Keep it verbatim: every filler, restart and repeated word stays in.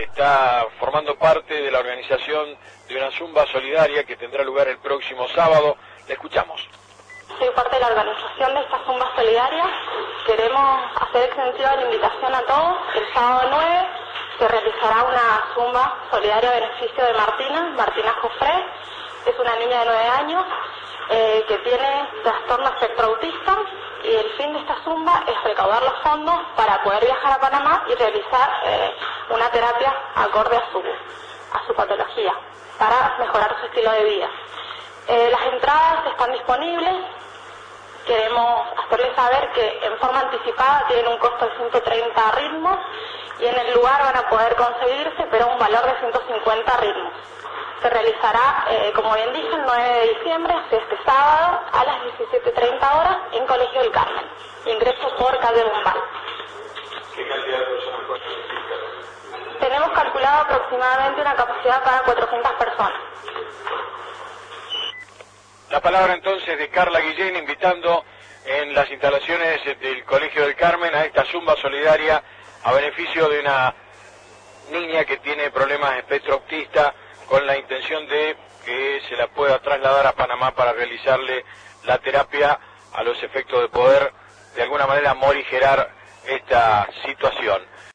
está formando parte de la organización de una zumba solidaria que tendrá lugar el próximo sábado. Le escuchamos. Soy parte de la organización de esta zumba solidaria. Queremos hacer extensiva la invitación a todos. El sábado nueve se realizará una zumba solidaria a beneficio de Martina, Martina Jofré. Es una niña de nueve años eh, que tiene trastorno espectro autista, y el fin de esta zumba es recaudar los fondos para poder viajar a Panamá y realizar eh, una terapia acorde a su, a su patología, para mejorar su estilo de vida. Eh, las entradas están disponibles. Queremos hacerles saber que en forma anticipada tienen un costo de ciento treinta ritmos y en el lugar van a poder conseguirse, pero un valor de ciento cincuenta ritmos. Se realizará, eh, como bien dije, el nueve de diciembre, este sábado, a las diecisiete treinta horas, en Colegio del Carmen. Ingreso por calle Bombal. ¿Qué cantidad de personas participan? Tenemos calculado aproximadamente una capacidad para cuatrocientas personas. La palabra entonces de Carla Guillén, invitando en las instalaciones del Colegio del Carmen a esta zumba solidaria a beneficio de una niña que tiene problemas de espectro autista, con la intención de que se la pueda trasladar a Panamá para realizarle la terapia a los efectos de poder de alguna manera morigerar esta situación.